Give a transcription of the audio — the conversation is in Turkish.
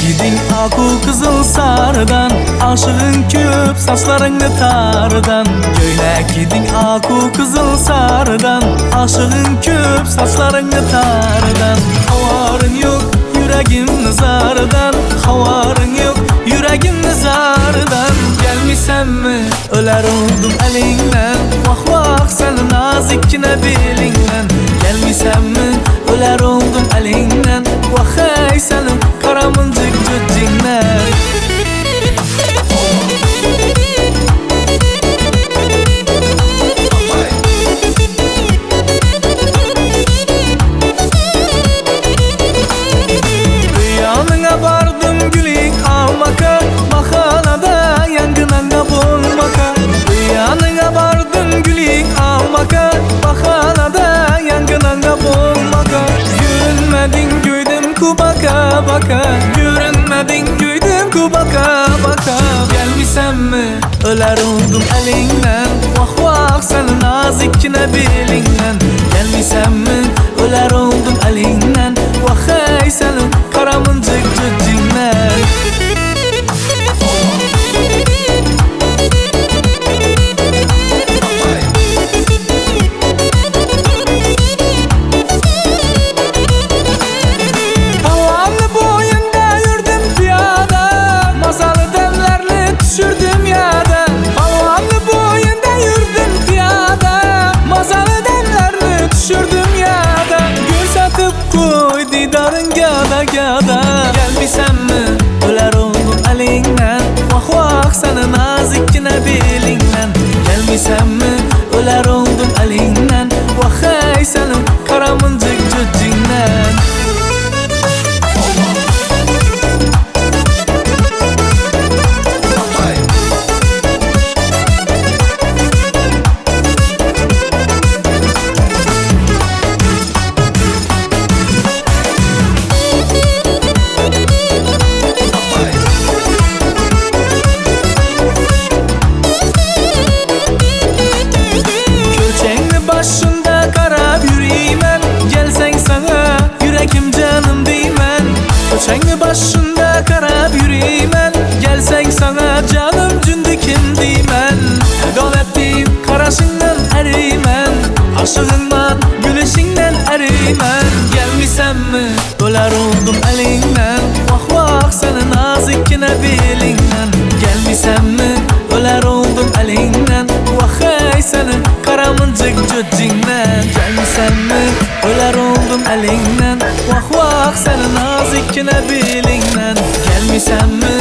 giding aku kızıl sarıdan, aşığın köp saçlarını tardan. Göylek giding aku kızıl sarıdan, aşığın köp saçlarını tardan. Havarın yok yüreğim zardan, havarın yok yüreğim zardan. Gelmişsen mi öler oldum elinden, vah vah sen nazikkine belinden. Gelmişsen mi öler oldum elinden, vah ey senin karamıncık cüccinden. Rüyanına vardım gülük almaka, mahalada yangınanga bulmaka. Rüyanına vardım gülük almaka, mahalada yangınanga bulmaka. Yürünmedin güydüm kubaka baka, yürünmedin güydüm kubaka baka. Gelmişsen mi öler oldum elinden, vah vah sen nazikkine belinden. Gelmişsen mi öler oldum elinden, vah ey senin karamıncık cüccinden. Havanlı boyunda yürüdüm piyada, mazalı demlerle düşürdüm yada. Havanlı boyunda yürüdüm piyada, mazalı demlerle düşürdüm yada. Gül satıp koy didarın gada gada. Gelmişsen mi öler oldum elinden, vah vah sana nazikkine belinden. Gelmişsen mi öler oldum elinden, vah ey senin karamıncık cüccinden. Başında karab yüreğimen, gelsen sana yüreğim canım deymen. Köçeğin başında karab yüreğimen, gelsen sana canım cündükim deymen. Edon ettiğim karasından eriymen, aşığından gülüşünden eriymen. Gelmişsen mi öler oldum elinden, vah vah senin nazikkine belinden. Gelmişsen mi öler oldum elinden, vah ey senin karamıncık cüccinden. Gelmişsen mi öler oldum elinden, vah vah senin nazikkine belinden. Gelmişsen mi